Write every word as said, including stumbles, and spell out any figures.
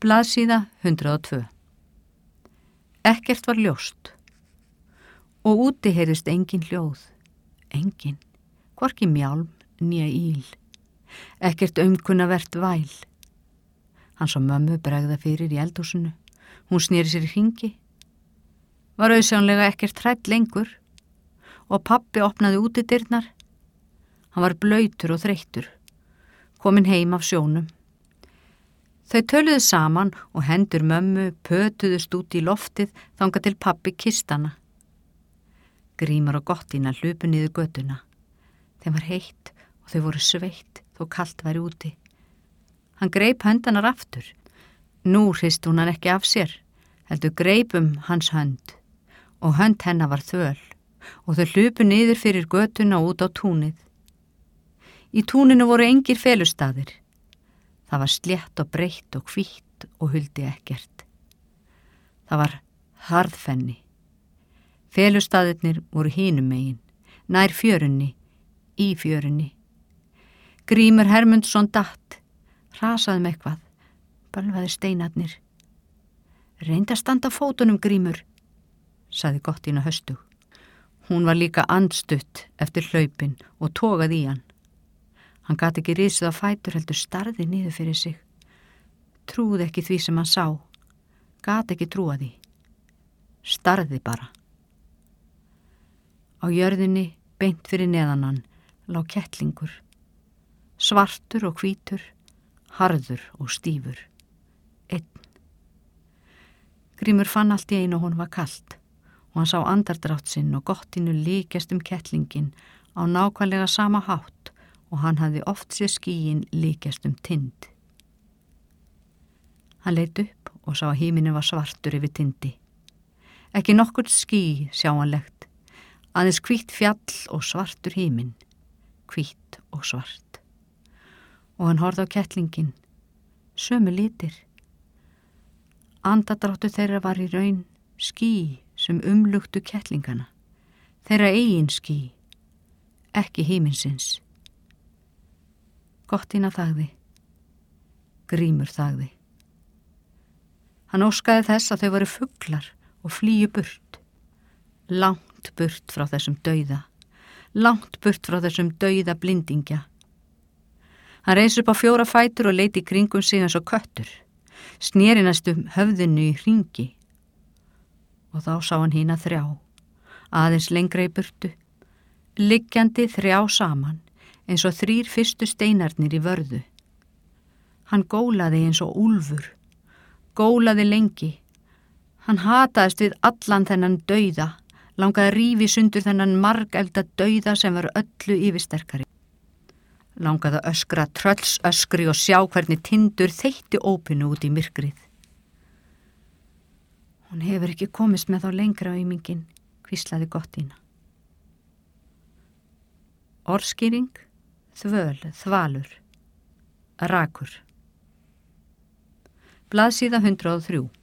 Blaðsíða hundrað og tvö. Ekkert var ljóst og úti heyrðist engin hljóð, engin, hvorki mjálm né íl, ekkert aumkunnavert væl. Hann sá mömmu bregða fyrir í eldhúsinu, hún sneri sér í hringi, var auðsjónlega ekkert hrædd lengur og pabbi opnaði útidyrnar. Hann var blautur og þreyttur, kominn heim af sjónum. Þau töluðu saman og hendur mömmu pötuðust út í loftið þangað til pabbi kistana. Grímur og Gottína hlupu niður götuna. Þeim var heitt og þau voru sveitt þó kalt væri úti. Hann greip höndanar aftur. Nú hristi hún hann ekki af sér, heldur greip um hans hönd og hönd hennar var þöl og þau hlupu niður fyrir götuna og út á túnið. Í túninu voru engir felustaðir. Það var slétt og breitt og hvítt og huldi ekkert. Það var harðfenni. Felustaðirnir voru hinum megin, nær fjörunni, í fjörunni. Grímur Hermundsson datt, hrasaði með eitthvað, bölvaði steinarnir. Reyndi að standa á fótunum, Grímur, sagði Gottína höstug. Hún var líka andstutt eftir hlaupin og togaði í hann. Hann gat ekki risið á fætur heldur starði niður fyrir sig. Trúði ekki því sem hann sá. Gat ekki trúa því. Starði bara. Á jörðinni, beint fyrir neðan hann, lá kettlingur. Svartur og hvítur, harður og stífur. Einn. Grímur fann allt í einu og hún var kalt og hann sá andardrátt sinn og Gottínu líkjast um kettlingin á nákvæmlega sama hátt og hann hafði oft séð skýin líkjast um tind. Hann leit upp og sá að híminu var svartur yfir tindi. Ekki nokkurt ský sjáanlegt, aðeins hvítt fjall og svartur hímin, hvítt og svart. Og hann horfði á kettlingin, sömu litir. Andardráttur þeirra var í raun ský sem umluktu kettlingana, þeirra eigin ský, ekki híminsins. Gottína þagði. Grímur þagði. Hann óskaði þess að þau voru fuglar og flýju burt. Langt burt frá þessum dauða. Langt burt frá þessum dauða blindingja. Hann reis upp á fjóra fætur og leit í kringum sig eins og köttur. Sneri næstum höfðinu í hringi. Og þá sá hann hina þrjá. Aðeins lengra í burtu. Liggjandi þrjá saman. Eins og þrýr fyrstu steinarnir í vörðu. Hann gólaði eins og úlfur, gólaði lengi. Hann hataðist við allan þennan dauða, langaði rífi sundur þennan margelda dauða sem var öllu yfirsterkari. Langaði að öskra trölls öskri og sjá hvernig tindur þeytti ópinu út í myrkrið. Hún hefur ekki komist með þá lengra aumingin, hvíslaði Gottína. Orðskýring. Þvöl, þvalur, rakur. Blaðsíða hundrað og þrjú.